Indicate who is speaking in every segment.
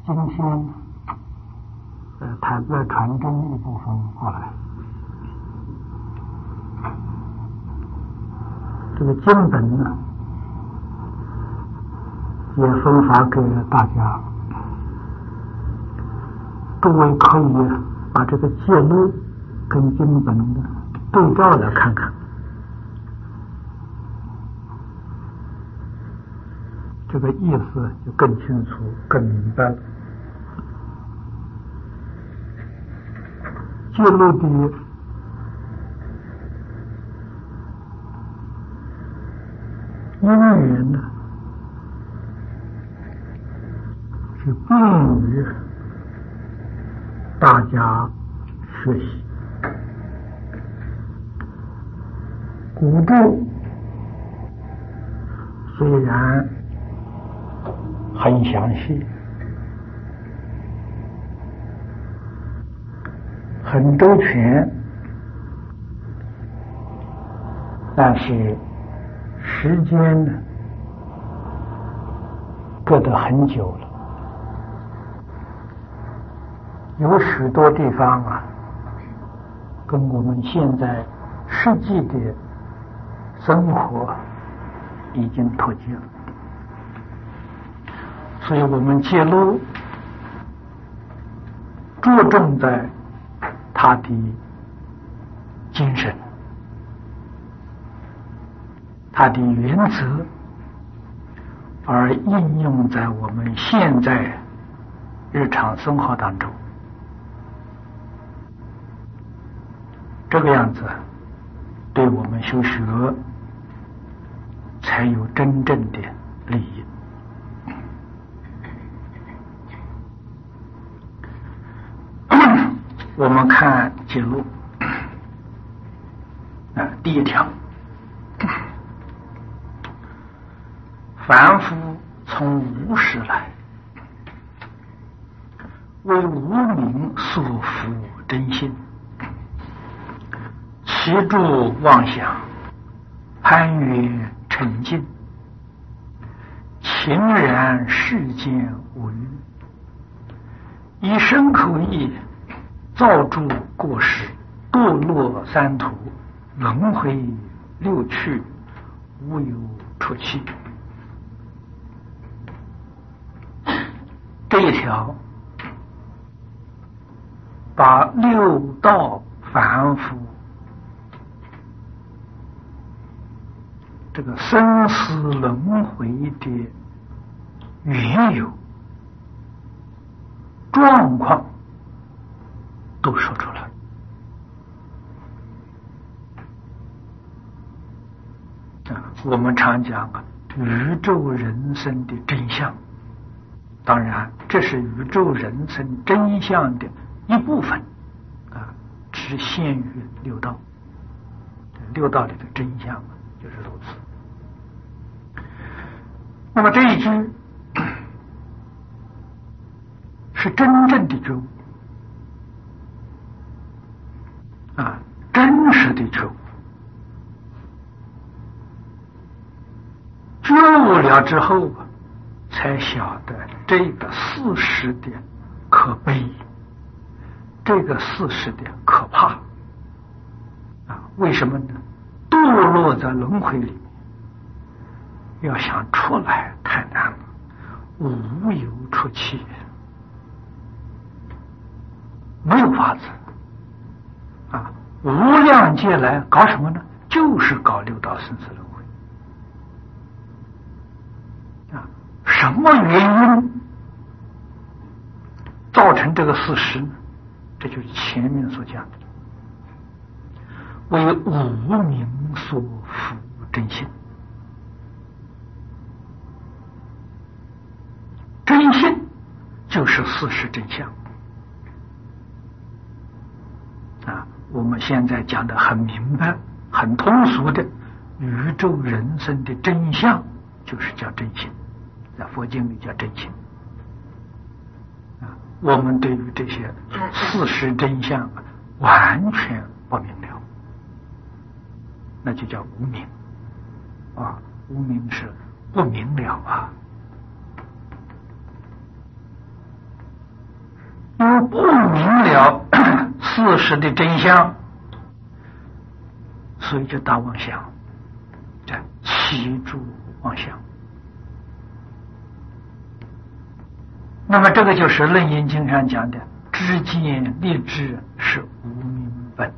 Speaker 1: 今天谈个传真一部分过来。这个经本呢，也分发给大家，诸位可以把这个记录跟经本的对照来看看，这个意思就更清楚、更明白了。记录的因缘呢，是便于大家学习。古注虽然很详细，很周全，但是时间呢隔得很久了，有许多地方啊跟我们现在实际的生活已经脱节了，所以我们记录着重在它的精神，它的原则，而应用在我们现在日常生活当中，这个样子对我们修学才有真正的利益。我们看记录第一条，凡夫从无始来，为无明所缚真心，其诸妄想攀缘沉静，情然世间无余，以身口意造诸过失，堕落三途，轮回六趣，无有出期。这一条把六道凡夫这个生死轮回的缘由状况都说出来。我们常讲宇宙人生的真相，当然这是宇宙人生真相的一部分只限于六道，六道里的真相就是如此。那么这一句是真正的觉悟真实的觉悟，觉悟了之后才晓得这个事实的可悲，这个事实的可怕为什么呢？堕落在轮回里面，要想出来太难了，无有出期，没有法子无量劫来搞什么呢？就是搞六道生死轮回什么原因造成这个事实呢？这就是前面所讲的，为无明所缚真心。真心就是事实真相我们现在讲的很明白、很通俗的宇宙人生的真相，就是叫真心，在佛经里叫真心我们对于这些事实真相完全不明了，那就叫无明无明是不明了为不明了事实的真相，所以就大妄想，这起诸妄想。那么这个就是《楞严经》上讲的知见立志是无明本，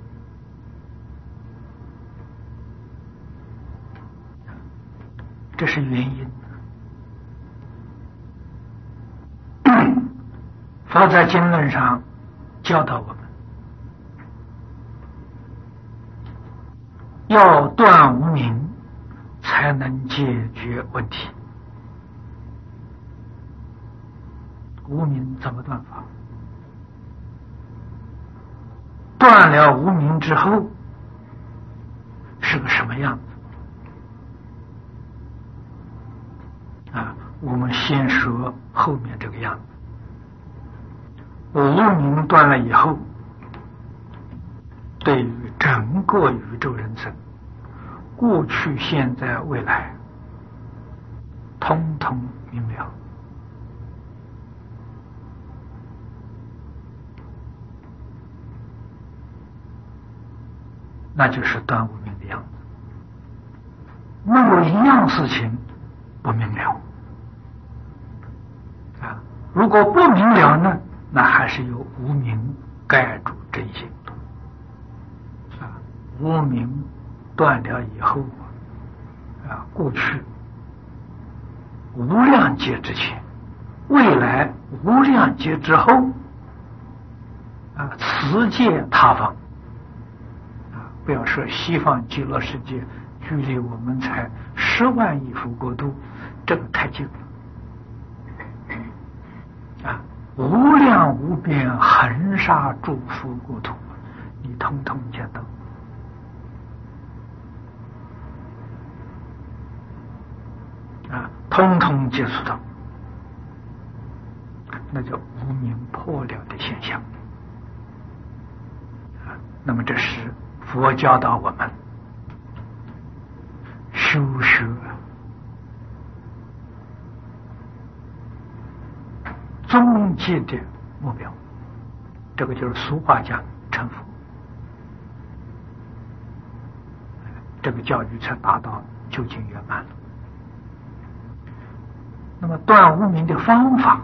Speaker 1: 这是原因。佛在经论上教导我们，要断无明，才能解决问题。无明怎么断法？断了无明之后是个什么样子？我们先说后面这个样子。无明断了以后，对于整个宇宙人生，过去、现在、未来，通通明了。那就是断无明的样子。没有一样事情不明了如果不明了呢，那还是有无明盖住真心无明断了以后过去无量劫之前，未来无量劫之后此界他方不要说西方极乐世界，距离我们才10万亿佛国度，这个太近了无量无边恒沙诸佛国土，你通通见到通通接触到，那叫无明破了的现象那么这是佛教导我们修学终极的目标，这个就是俗话讲成佛，这个教育才达到究竟圆满了。那么断无明的方法，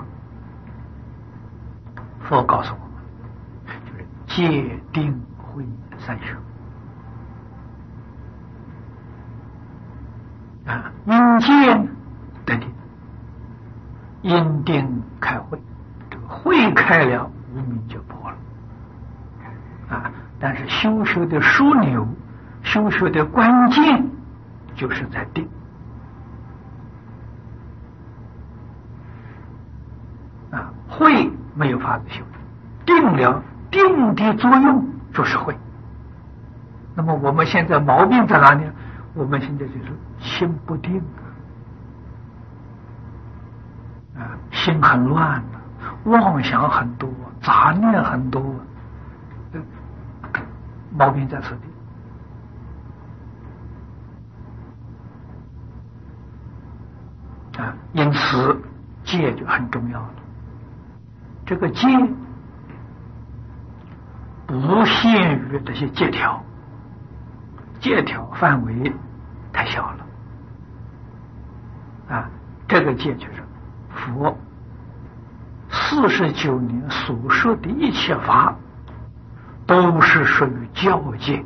Speaker 1: 佛告诉我们，就是戒定慧三学因戒得定，因定开慧，这个慧开了，无明就破了但是修学的枢纽，修学的关键就是在定慧没有法子修，定了，定的作用就是慧。那么我们现在毛病在哪里？我们现在就是心不定心很乱妄想很多，杂念很多，毛病在此地因此戒就很重要了。这个戒不限于这些戒条，戒条范围太小了这个戒就是佛49年所说的一切法都是属于教戒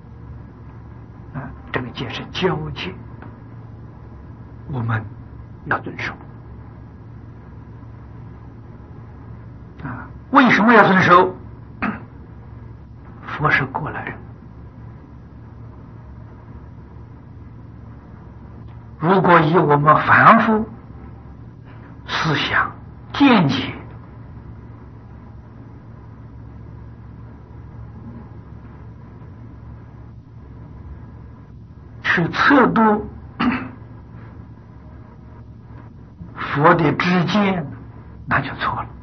Speaker 1: 这个戒是教戒，我们要遵守为什么要遵守？佛是过来人，如果以我们凡夫思想见解去测度佛的知见，那就错了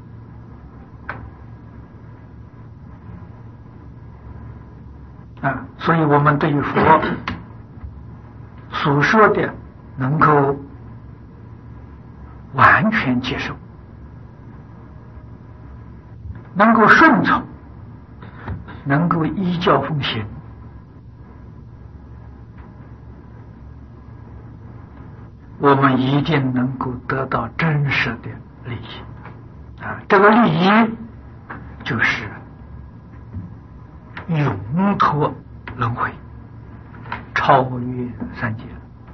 Speaker 1: 所以我们对于佛所说的能够完全接受能够顺从，能够依教奉行，我们一定能够得到真实的利益啊！这个利益就是永脱轮回，超越三界，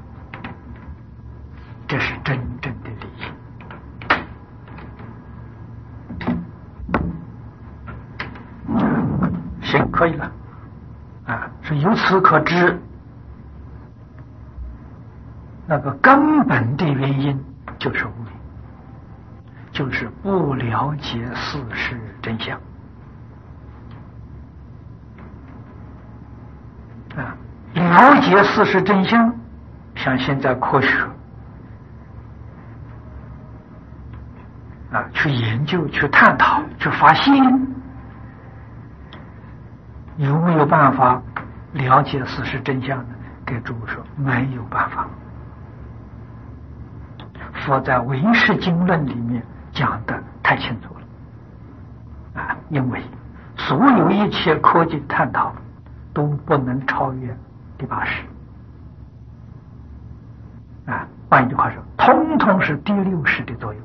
Speaker 1: 这是真正的利益。行，可以了啊！是由此可知，那个根本的原因就是无明，就是不了解事实真相啊！了解事实真相，像现在科学啊，去研究、去探讨、去发现，有没有办法了解事实真相呢？给诸位说，没有办法。佛在《唯识经论》里面讲的太清楚了啊！因为所有一切科技探讨都不能超越第八识啊！换一句话说，通通是第六识的作用。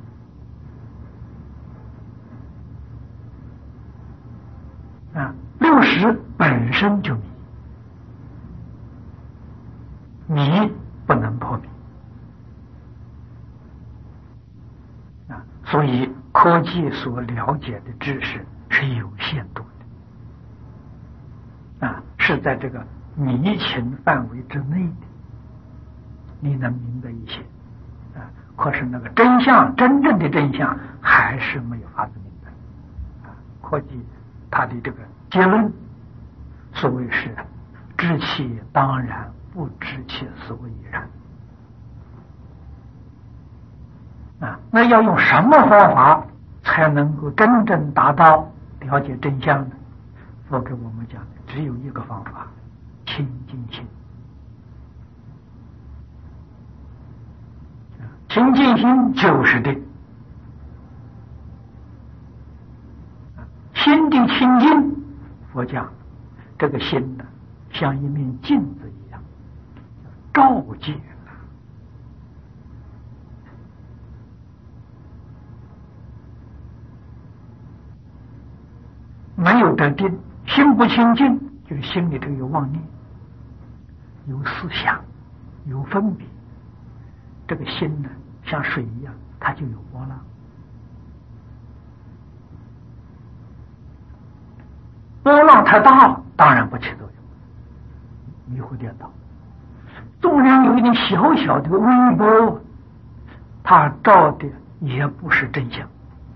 Speaker 1: 啊，六识本身就迷，迷不能破迷啊，所以科技所了解的知识是有限度的啊，是在这个迷情范围之内的，你能明白一些啊。可是那个真相，真正的真相还是没有法子明白啊。科技他的这个结论，所谓是知其当然，不知其所以然啊。那要用什么方法才能够真正达到了解真相呢？佛给我们讲的只有一个方法：清净心。清净心就是定，心的清净。佛讲这个心呢，像一面镜子一样，照见了。没有得定，心不清净，就是心里头有妄念，有思想，有分别。这个心呢，像水一样，它就有波浪。波浪太大，当然不起作用，迷糊颠倒。纵然有一点小小的微波，它照的也不是真相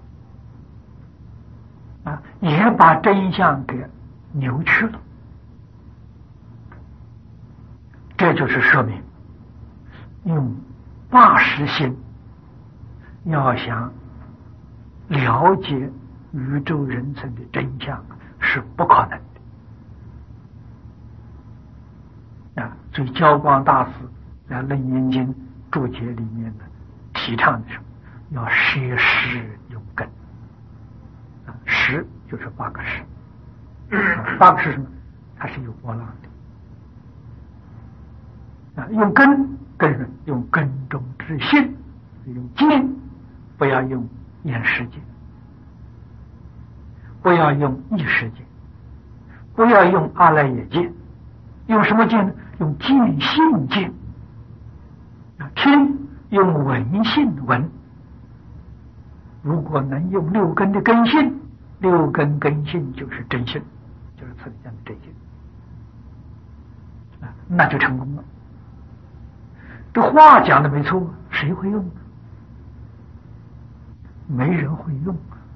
Speaker 1: 啊，也把真相给扭曲了。这就是说明，用八识心要想了解宇宙人生的真相是不可能的啊！所以教光大师在《楞严经》注解里面呢，提倡的是要摄识用根啊，识就是八个识，八个识什么？它是有波浪的啊！用根用根中之心，用见，不要用眼识见，不要用意识见，不要用阿赖耶见，用什么见呢？用见性见。听用闻性闻。如果能用六根的根性，六根根性就是真性，就是此地讲的真性啊，那就成功了。这话讲的没错，谁会用？没人会用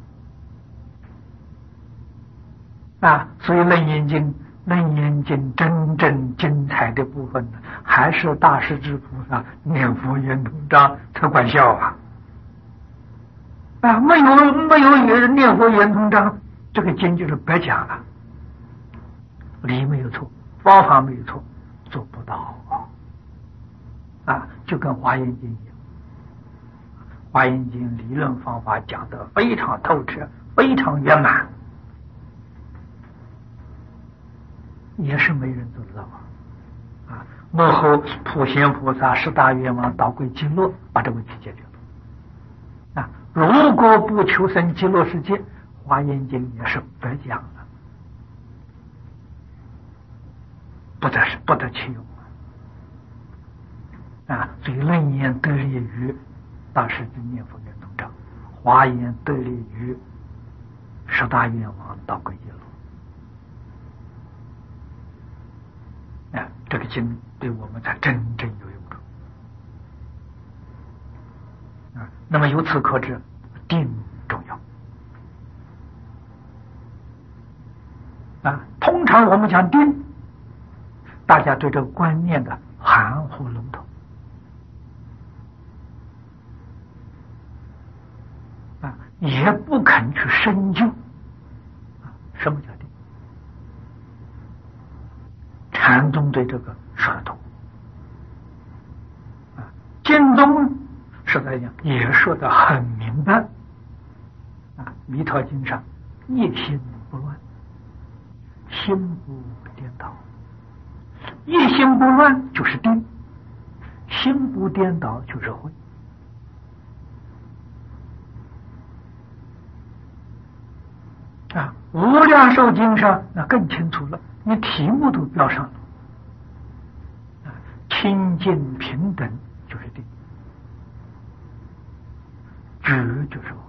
Speaker 1: 啊！所以《楞严经》真正精彩的部分呢，还是大势至菩萨念佛圆通章才管效啊！啊，没有念佛圆通章，这个经就是白讲了，理没有错，方法没有错，做不到啊！就跟华严经一样， 华严经》理论方法讲得非常透彻，非常圆满，也是没人做得到啊！幕后普贤菩萨十大愿望导归极乐，把这问题解决了啊！如果不求生极乐世界，华严经也是白讲了，不得其用啊！所以楞严得力于大势至念佛圆通章，华严得力于十大愿望导归极乐。这个经对我们才真正有用处啊！那么由此可知，定重要啊！通常我们讲定，大家对这个观念的含糊笼统啊，也不肯去深究啊，什么叫定？禅宗对这个说得通啊，经宗实在讲也说得很明白啊，《弥陀经》上一心不乱，心不颠倒，一心不乱就是定，心不颠倒就是慧啊。《无量寿经》上那更清楚了，你题目都标上了啊，清净平等就是定，觉就是慧。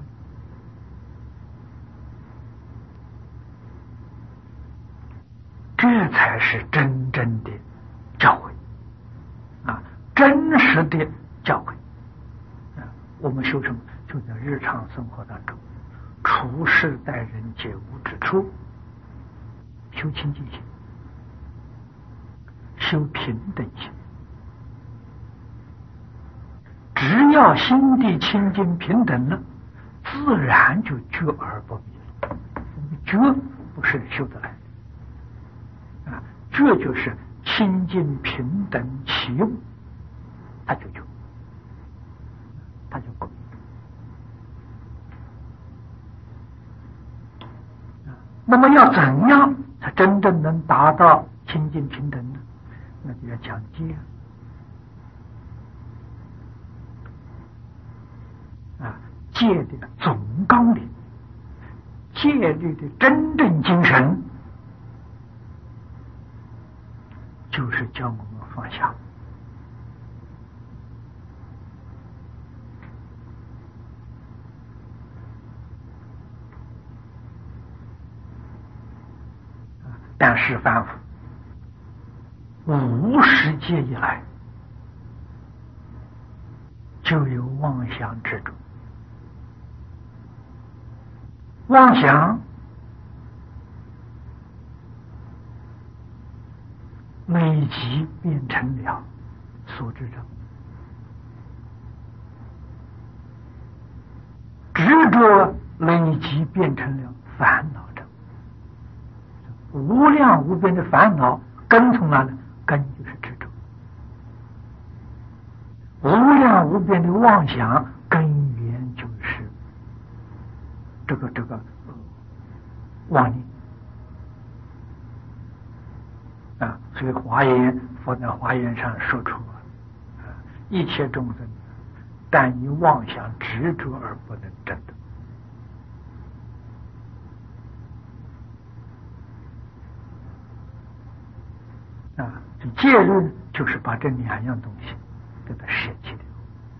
Speaker 1: 这才是真正的教诲啊，真实的教诲啊！我们修什么？就在日常生活当中，处事待人接物之处，修清净心，修平等心。只要心地清净平等了，自然就觉而不迷了。觉不是修得来的。这就是清净平等其用，他就不那么要怎样才真正能达到清净平等呢？那就要讲戒啊，戒的总纲领，戒律的真正精神，就是教我们放下但是凡夫无始界以来就有妄想执着，妄想累积变成了所知者，执着累积变成了烦恼者。无量无边的烦恼根从哪里？根就是执着。无量无边的妄想根源就是这个妄念啊。所以华严佛在华严上说出一切众生但以妄想执着而不能证得。这戒律就是把这两样东西给它舍弃掉。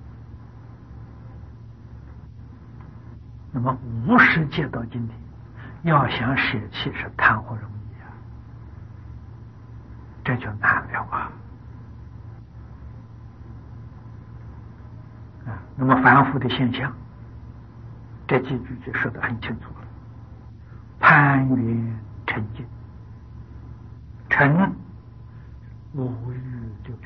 Speaker 1: 那么无始戒到今天，要想舍弃是谈何容易啊！这就难了啊！那么凡夫的现象，这几句就说得很清楚了：攀缘成净，成无欲就成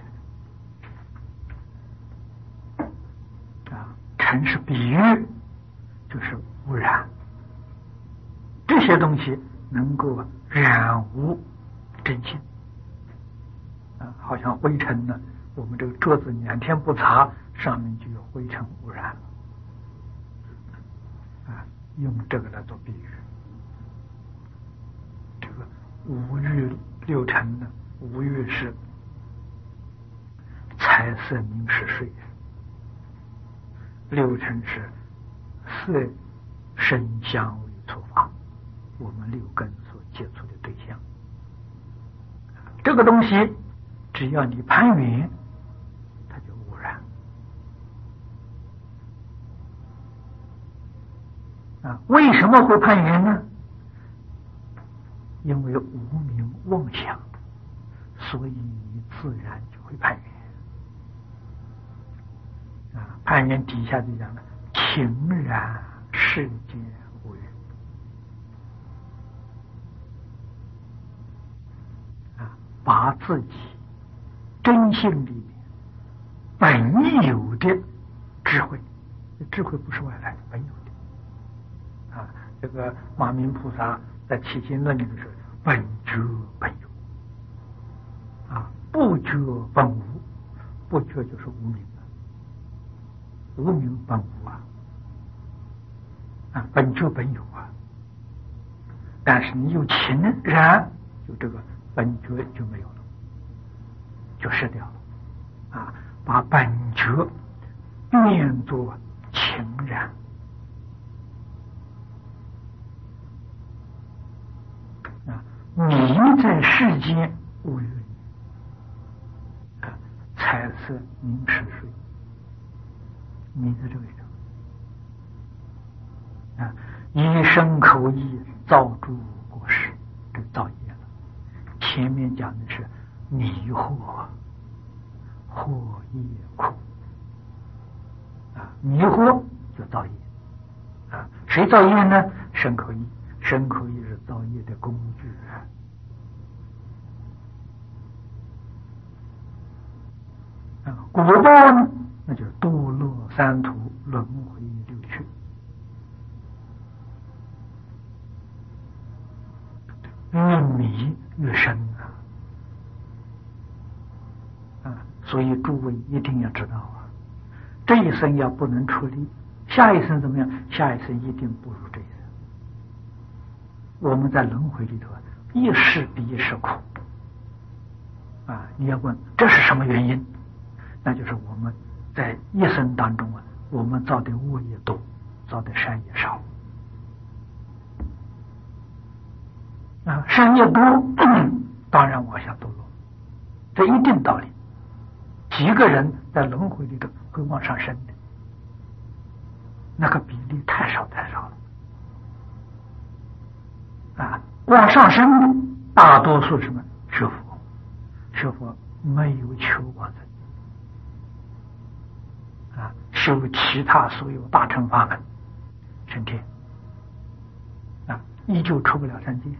Speaker 1: 成是比喻，就是污染。这些东西能够染污真心好像灰尘呢，我们这个桌子2天不擦，上面就有灰尘污染了用这个来做比喻。这个五欲六尘呢，五欲是财色名食睡，六尘是色声香味触法，我们六根所接触的对象。这个东西只要你攀缘，它就污染。为什么会攀缘呢？因为无明妄想，所以你自然就会攀缘。攀缘底下就讲了，情染世间无缘。把自己真性里面本有的智慧，智慧不是外来的，本有的。这个马明菩萨在起心论里的时候，本觉本有，不觉本无，不觉就是无明无明本无本觉本有但是你有情染，有这个本觉就没有了，就失掉了把本觉变作情染。你在世间无欲，财色名食睡，你在这位上以身口意造诸过失，这造业了。前面讲的是迷惑，惑业苦迷惑就造业谁造业呢？身口意，身口意是造业的工具果报呢，那就是堕落三途，轮回六趣。越迷越深所以诸位一定要知道这一生要不能出离，下一生怎么样？下一生一定不如这一生。我们在轮回里头一世比一世苦你要问这是什么原因？那就是我们在一生当中我们造的恶业多，造的善业少善业多当然往下堕落，这一定道理。几个人在轮回里头会往上升的，那个比例太少太少了往上升的大多数什么？学佛，学佛没有求往生修其他所有大乘法门升天依旧出不了三界。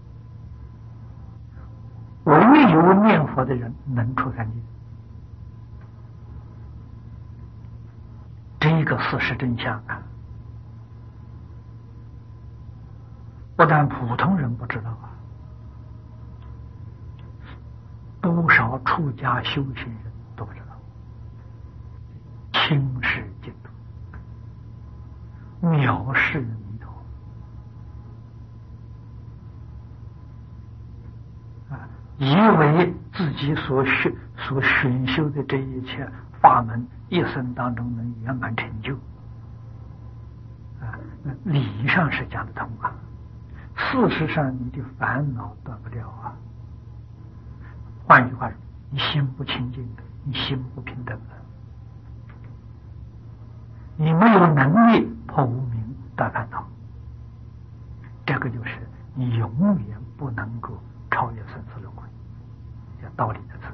Speaker 1: 唯有念佛的人能出三界，这个事实真相不但普通人不知道多少出家修行人都不知道。轻视净土，藐视弥陀以为自己所选修的这一切法门一生当中能圆满成就理上是讲得通事实上你的烦恼断不了换句话说，你心不清净，你心不平等你没有能力破无明断烦恼，这个就是你永远不能够超越生死轮回，叫道理的次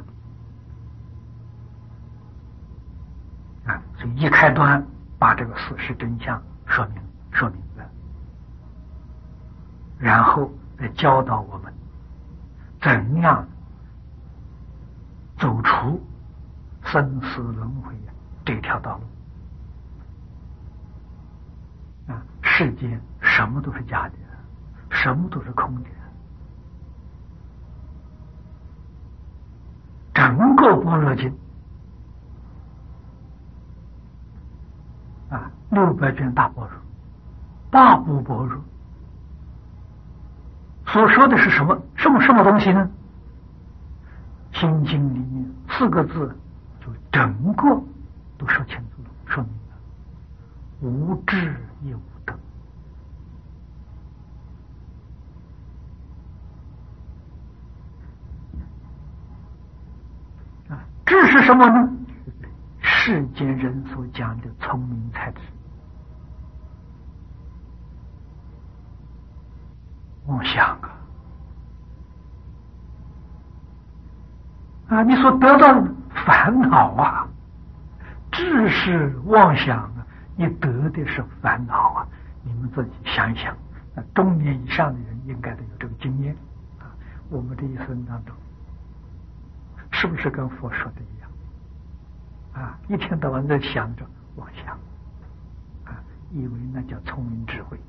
Speaker 1: 第所以一开端把这个事实真相说明了，然后再教导我们怎样走出生死轮回这条道路世间什么都是假的，什么都是空的，整个般若经600卷大般若八部般若所说的是什么东西呢？心经里面4个字就整个都说清楚了，说明了无智也无得。智是什么呢？世间人所讲的聪明才智。妄想你所得到的烦恼啊，智是妄想啊，你得的是烦恼啊。你们自己想一想，中年以上的人应该都有这个经验啊。我们这一生当中，是不是跟佛说的一样啊？一天到晚在想着妄想啊，以为那叫聪明智慧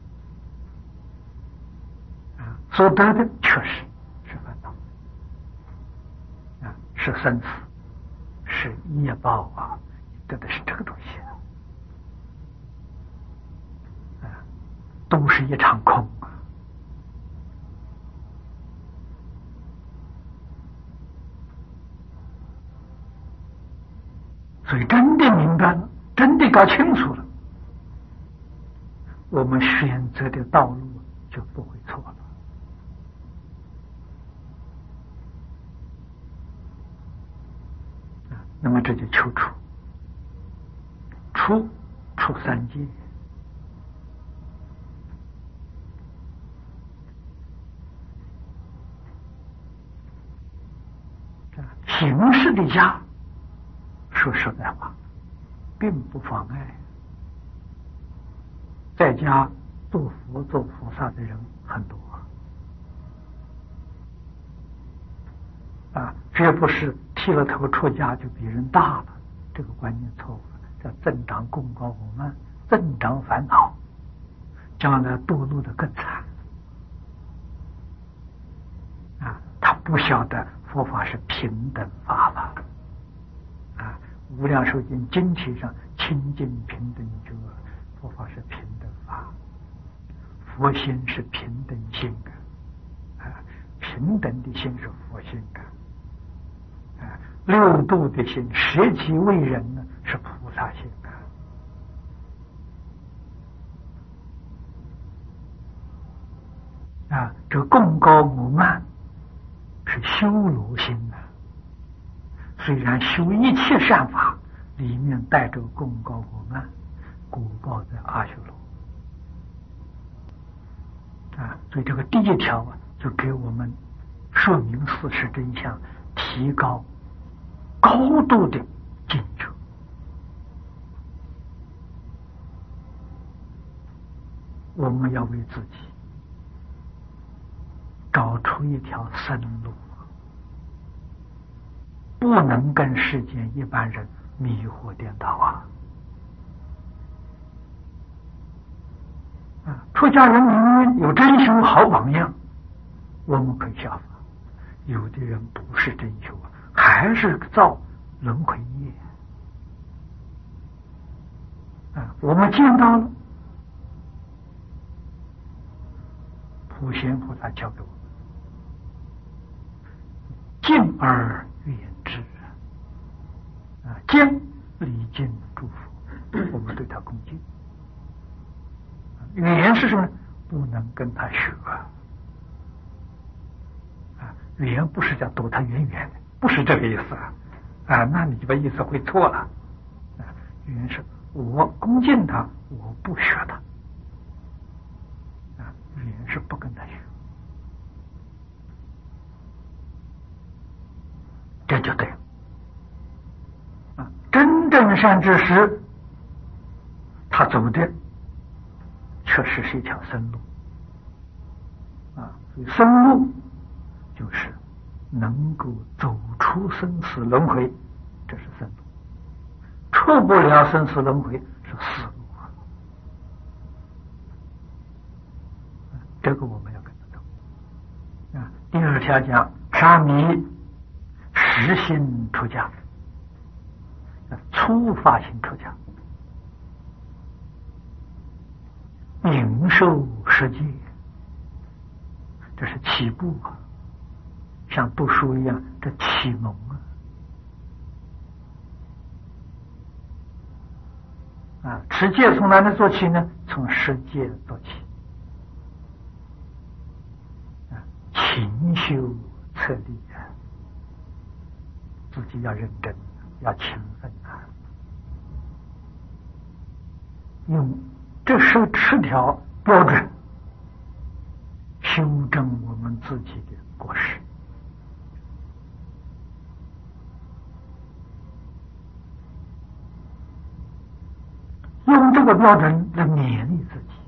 Speaker 1: 啊，所得的确实是烦恼啊，是生死，是业报啊，得的是这个东西啊，都是一场空啊。所以真的明白了，真的搞清楚了，我们选择的道路就不会错了。那么这就求出三界，形式的家，说实在话，并不妨碍在家做佛做菩萨的人很多啊，这不是剃了头出家就比人大了，这个观念错误了，叫增长功高我慢，增长烦恼，将来堕落的更惨啊！他不晓得佛法是平等法了啊！无量寿经经题上清净平等觉，佛法是平等法，佛心是平等心啊，平等的心是佛心啊，六度的心，舍己为人呢是菩萨心啊，这个功高我慢是修罗心啊。虽然修一切善法，里面带着功高我慢，果报在阿修罗啊。所以这个第一条啊，就给我们说明事实真相，提高高度的境界。我们要为自己找出一条生路，不能跟世间一般人迷惑颠倒出家人明明有真修好榜样，我们可以效法。有的人不是真修还是造轮回业我们见到了，普贤菩萨教给我们敬而远之敬礼敬诸佛，我们对他恭敬。远是什么呢？不能跟他学远不是叫躲他远远的，不是这个意思那你就把意思会错了远是我恭敬他，我不学他远是不跟他学，这就对了真正善知识，他走的确实是一条生路所以生路就是能够走出生死轮回，这是生路；出不了生死轮回是死路这个我们要跟着走第二条讲沙弥实心出家，初发心出家， 受世界，这是起步啊，像读书一样，这启蒙啊！持戒从哪里做起呢？从世界做起勤修策立自己要认真，要勤奋用这10条标准修正我们自己的过失。用这个标准来勉励自己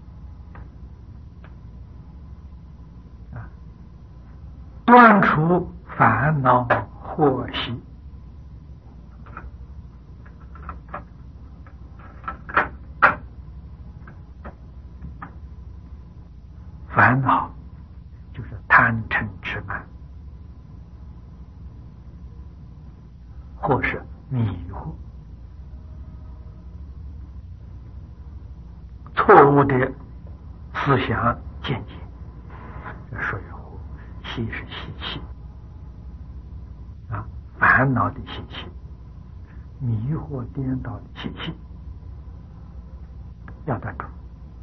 Speaker 1: 断除烦恼祸习。烦恼就是贪嗔痴慢，或是迷惑，错误的思想见解，水火习是习气烦恼的习气，迷惑颠倒的习气，要断除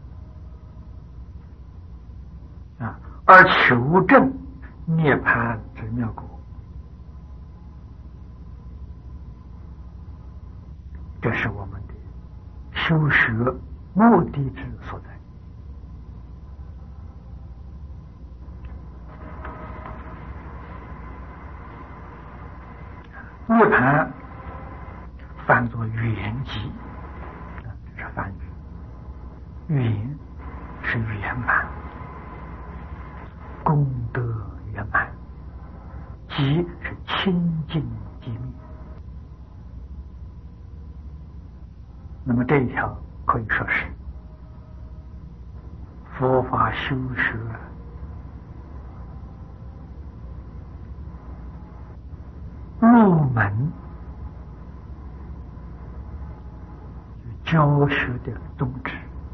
Speaker 1: 而求证涅槃之妙果，这是我们的修学目的之所在。涅槃翻作圆寂，这是梵语，圆是圆满，功德圆满，寂是清净寂灭。那么这一条可以说是佛法修学入门教学的宗旨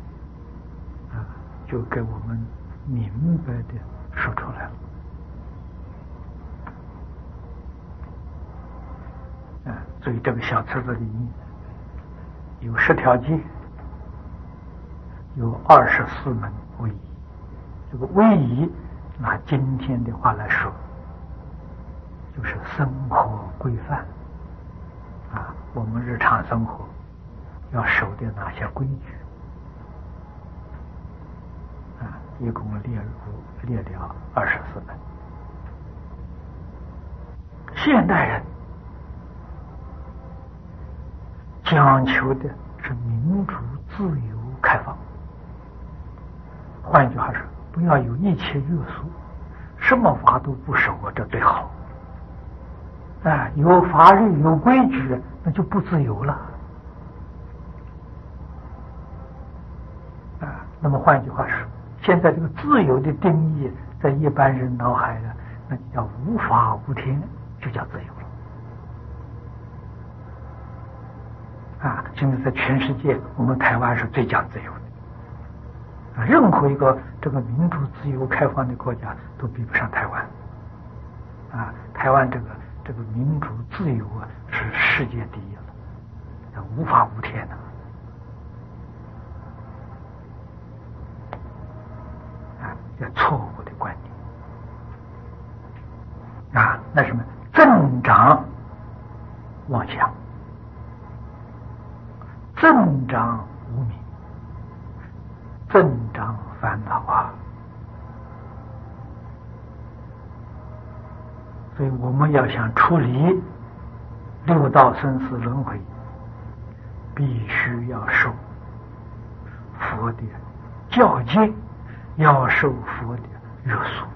Speaker 1: 就给我们明白的说出来了所以这个小册子里面有10条戒，有24门威仪。这个威仪拿今天的话来说，就是生活规范我们日常生活要守的哪些规矩一共列了24门。现代人讲求的是民主、自由、开放，换句话说，不要有一切约束，什么法都不守这最好有法律有规矩，那就不自由了那么换句话说，现在这个自由的定义在一般人脑海呢，那就叫无法无天，就叫自由了现在在全世界，我们台湾是最讲自由的任何一个这个民主、自由、开放的国家都比不上台湾台湾这个民主自由是世界第一了，无法无天这错误的观念那什么增长妄想，增长无明，增长烦恼所以我们要想处理六道生死轮回，必须要受佛的教诫，要受佛的约束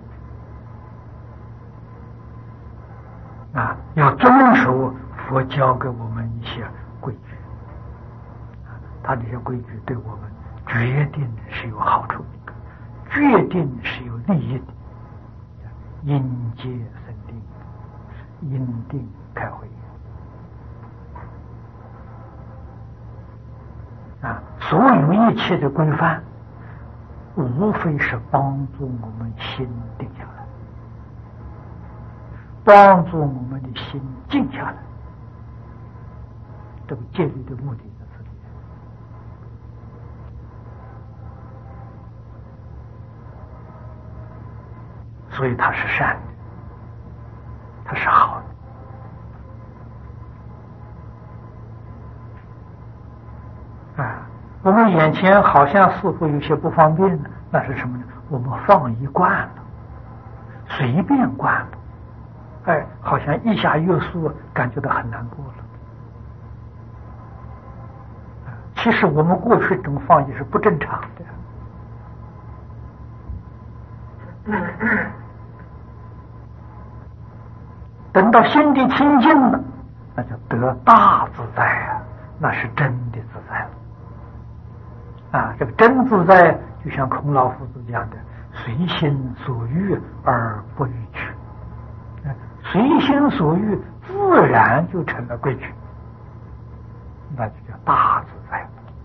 Speaker 1: 要遵守佛教给我们一些规矩他这些规矩对我们决定是有好处的，决定是有利益的。因戒生定，因定开慧所有一切的规范无非是帮助我们心定下来，帮助我们的心静下来。这个戒律的目的在这里，所以它是善的，它是好的。我们眼前好像似乎有些不方便呢，那是什么呢？我们放逸惯了，随便惯了，好像一下约束，感觉到很难过了。其实我们过去这种放逸是不正常的。等到心地清净了，那就得大自在啊，那是真的自在了。这个真自在，就像孔老夫子讲的，随心所欲而不逾矩。随心所欲，自然就成了规矩，那就叫大自在。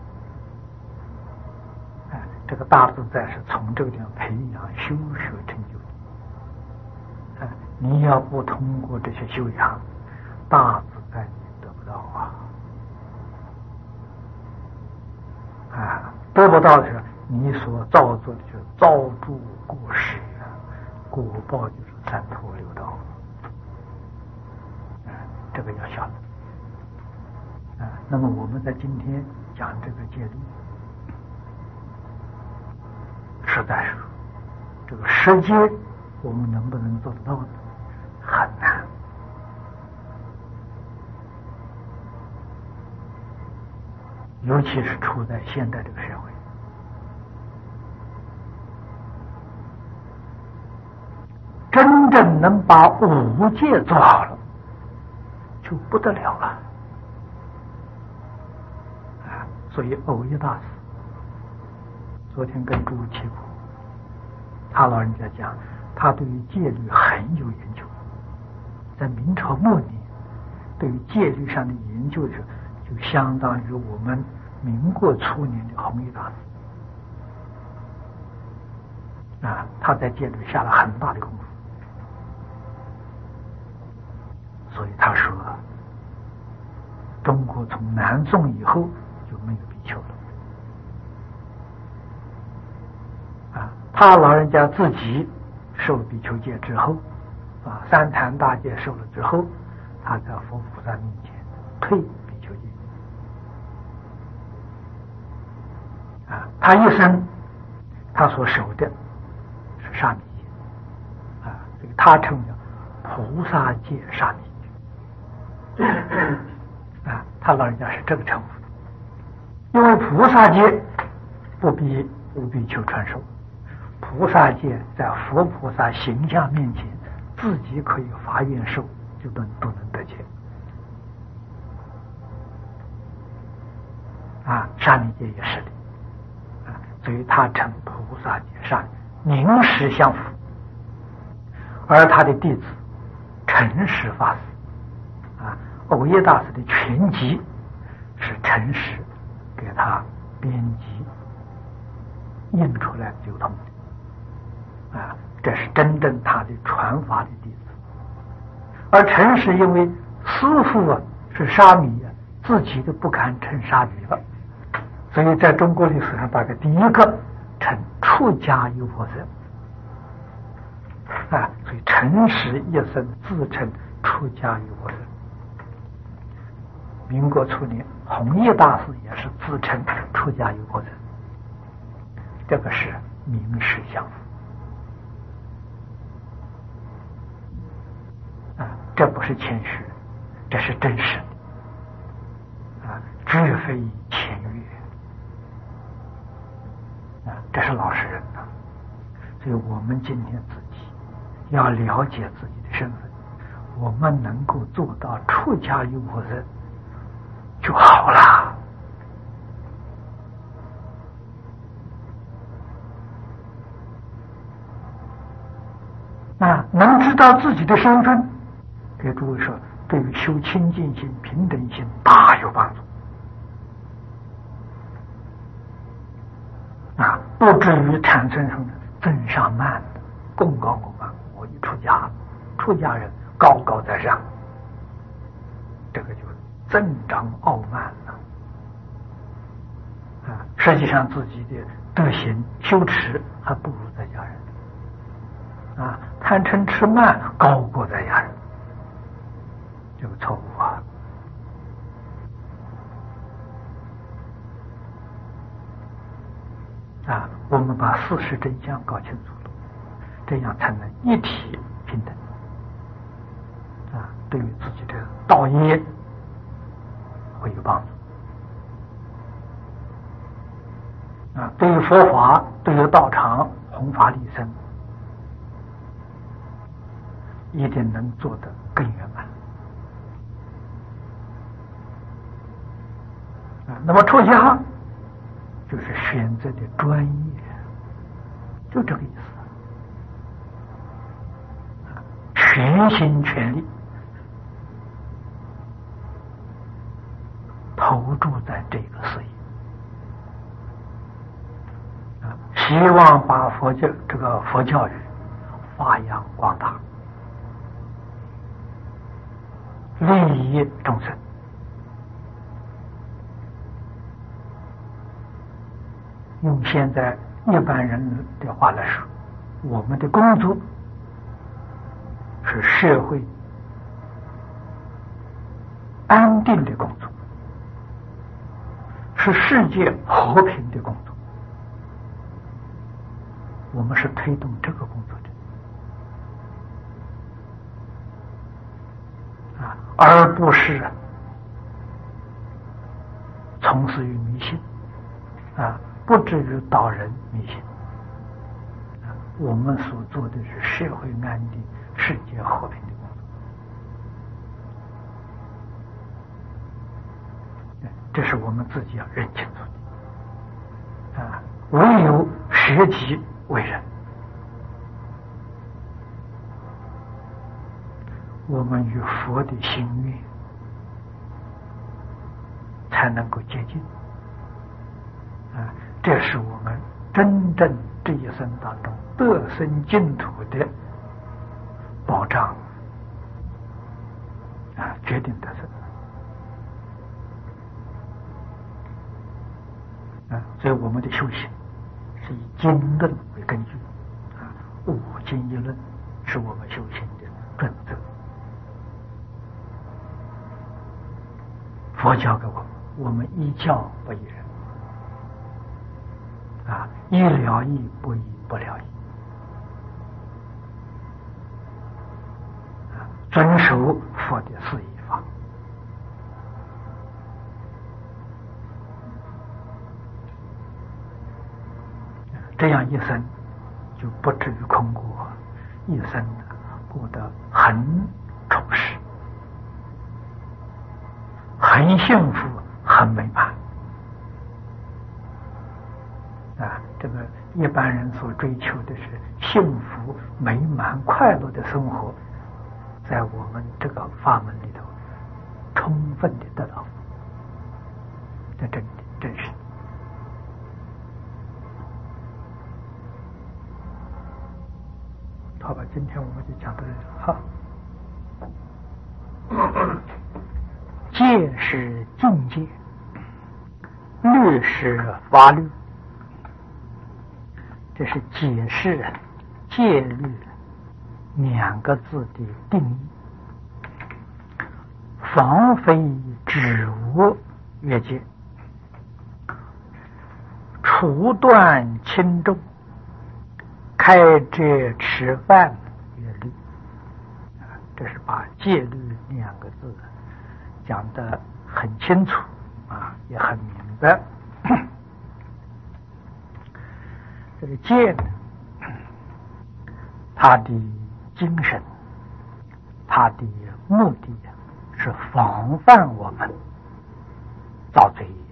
Speaker 1: 这个大自在是从这个地方培养修学成就的。你要不通过这些修养，大自在你得不到得不到的时候，你所造作的就是造诸过失果报就是三途六道。这个要晓得。那么我们在今天讲这个戒律，实在是这个实戒，我们能不能做得到呢？很难。尤其是处在现代这个社会，真正能把五戒做好了，就不得了了。所以藕益大师昨天跟诸七婆，他老人家讲，他对于戒律很有研究，在明朝末年对于戒律上的研究的时候，就相当于我们民国初年的弘一大师。他在戒律下了很大的功夫。所以他说，中国从南宋以后就没有比丘了。他老人家自己受比丘戒之后，三坛大戒受了之后，他在佛菩萨面前退比丘戒。他一生他所守的是沙弥戒，这个他称叫菩萨戒沙弥。他老人家是这个称呼，因为菩萨戒不必无比丘传授，菩萨戒在佛菩萨形象面前，自己可以发愿受，就都能得戒。沙弥戒也是的，所以他称菩萨戒沙弥，名实相符。而他的弟子陈实法师，藕益大师的全集是陈实给他编辑印出来流通的，这是真正他的传法的弟子。而陈实因为师父是沙弥，自己都不敢称沙弥了，所以在中国历史上大概第一个称出家优婆塞。所以陈实一生自称出家优婆塞。民国初年，弘一大师也是自称出家优婆塞，这个是名实相符。这不是谦虚，这是真实的，绝非谦悦，这是老实人呐。所以我们今天自己要了解自己的身份，我们能够做到出家优婆塞就好了。能知道自己的身份，给诸位说，对于修清净心、平等心大有帮助。 不至于产生什么增上慢的，功高我慢。我一出家，出家人高高在上，这个就增长傲慢了。实际上自己的德行修持还不如在家人。贪嗔痴慢高过在家人，这个错误啊！我们把事实真相搞清楚了，这样才能一体平等。对于自己的道业会有帮助。对于佛法，对于道场弘法利生，一定能做得更圆满。那么出家就是选择的专业，就这个意思，全心全力投注在这个事业，希望把这个佛教育发扬光大，利益众生。用现在一般人的话来说，我们的工作是社会安定的工作，是世界和平的工作。我们是推动这个工作的，而不是从事于迷信，不至于导人迷信。我们所做的是社会安定、世界和平的工作，这是我们自己要认清楚的。唯有舍己为人，我们与佛的心愿才能够接近。这是我们真正这一生当中得生净土的保障，决定得生。所以我们的修行是以经论为根据，五经一论是我们修行的准则。佛教给我们依教不依人。依了义不依不了义，遵守佛的四依法，这样一生就不至于空过，一生过得很充实、很幸福、很美满。这个一般人所追求的是幸福、美满、快乐的生活，在我们这个法门里头充分的得到，这真实。好吧，今天我们就讲到这里。好，戒是境界，律是法律。这是解释戒律两个字的定义。防非止恶越戒，除断轻重，开遮吃饭越律。这是把戒律两个字讲得很清楚，也很明白。这个戒呢，它的精神，它的目的是防范我们造罪业，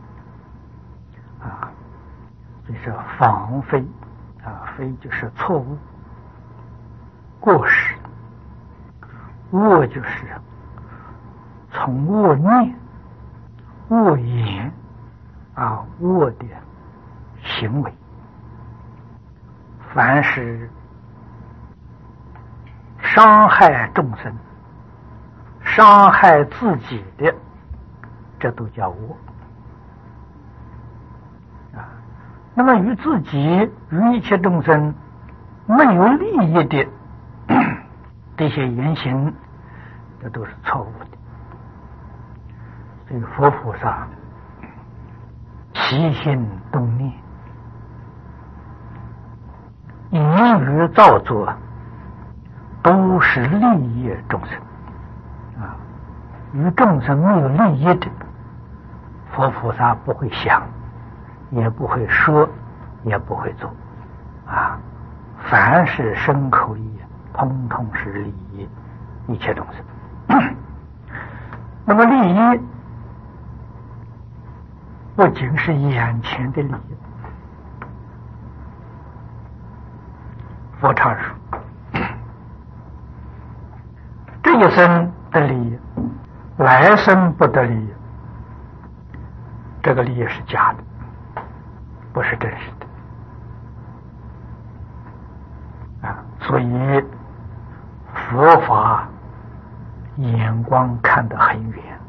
Speaker 1: 就是防非，非就是错误、过失，恶就是从恶念、恶言、恶的行为凡是伤害众生、伤害自己的，这都叫我啊。那么与自己、与一切众生没有利益的这些言行，这都是错误的。所以佛菩萨起心动念、言语造作，都是利益众生啊。与众生没有利益的，佛菩萨不会想，也不会说，也不会做啊。凡是身口意，通通是利益一切众生。那么利益不仅是眼前的利益，佛常说，这一生的利益，来生不得利益，这个利益是假的，不是真实的啊。所以佛法眼光看得很远